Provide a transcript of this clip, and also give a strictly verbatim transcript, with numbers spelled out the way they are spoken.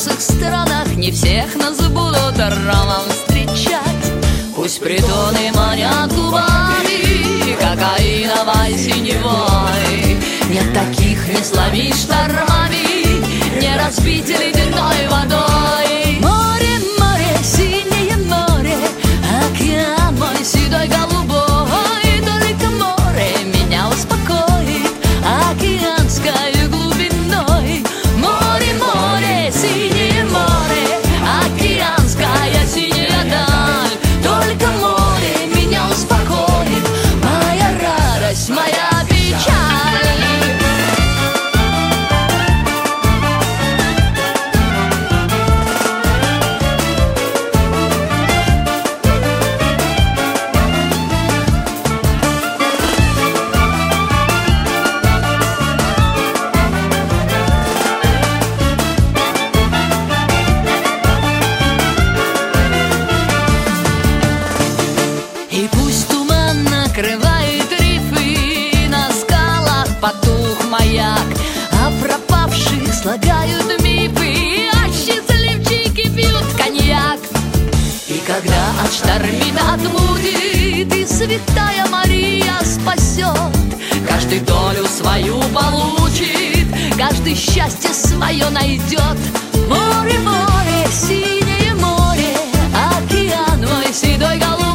наших странах не всех нас будут ромом встречать. Пусть притоны манят губами кокаиновой синевой. Нет таких не сломить штормами, не разбить ледяной водой. Море, море, синее море, океан мой седой голубой. Только море меня успокоит океанской глубиной. Море, море, синее море, океанская синяя даль. Только море меня успокоит, моя радость, моя печаль. И пусть туман накрывает рифы, на скалах потух маяк, а пропавших слагают мифы, а счастливчики пьют коньяк. И когда отштормит, отмутит, и святая Мария спасет, каждый долю свою получит, каждый счастье свое найдет. Море, море, синее море, океан мой седой голубой.